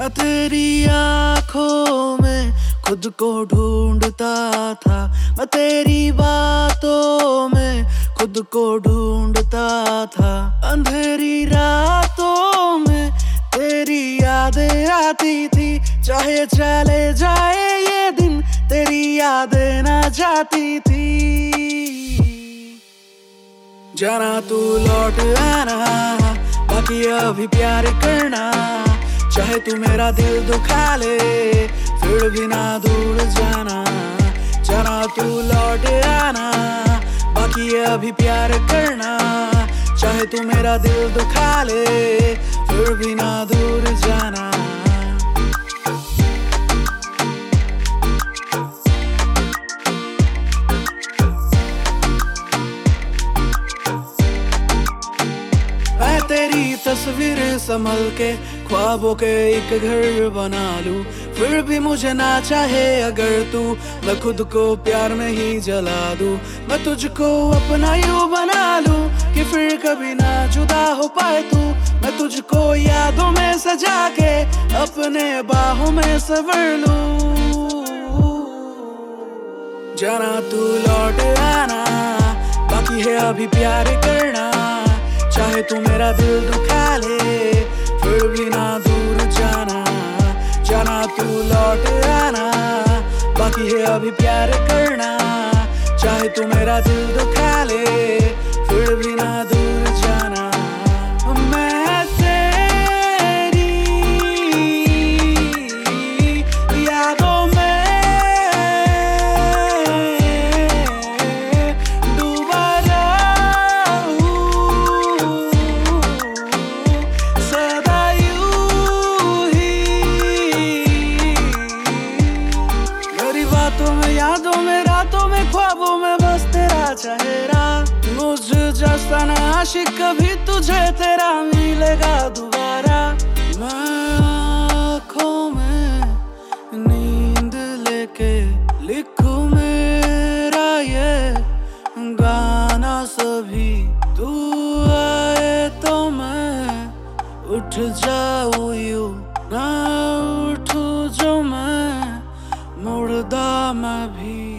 तेरी आंखों में खुद को ढूंढता था, मैं तेरी बातों में खुद को ढूंढता था। अंधेरी रातों में तेरी यादें आती थी, चाहे चले जाए ये दिन तेरी यादें ना जाती थी। जाना तू लौट आना, बाकी अभी प्यार करना, चाहे तू मेरा दिल दुखा ले फिर भी ना दूर जाना। जाना तू लौट आना, बाकी अभी प्यार करना, चाहे तू मेरा दिल दुखा ले फिर भी ना दूर जाना। मैं तेरी तस्वीर संभल के ख्वाबों के एक घर बना लूं, फिर भी मुझे ना चाहे अगर तू, मैं खुद को प्यार में ही जला दूं। मैं तुझको अपना यूं बना लूं कि फिर कभी ना जुदा हो पाए तू। मैं तुझको यादों में सजा के अपने बाहों में संवर लूं। जाना तू लौट आना, बाकी है अभी प्यार करना, चाहे तू मेरा दिल दुखा ले फिर भी ना दूर जाना। जाना तू लौट आना, बाकी है अभी प्यार करना, चाहे तू मेरा दिल दुखा ले फिर भी ना दूर जाना। मैं तेरी यादों में डूबा रहूं सदा यूं ही। मेरी बातों में, यादों में, रातों में, ख्वाबों में बस तेरा चेहरा। मुझ जैसा ना आशिक कभी तुझे तेरा मिलेगा दोबारा। मैं आँखों में नींद लेके लिखूं मेरा ये गाना सभी। तू आए तो मैं उठ जाऊं यूं, ना उठूं जो मैं मुर्दा मैं भी।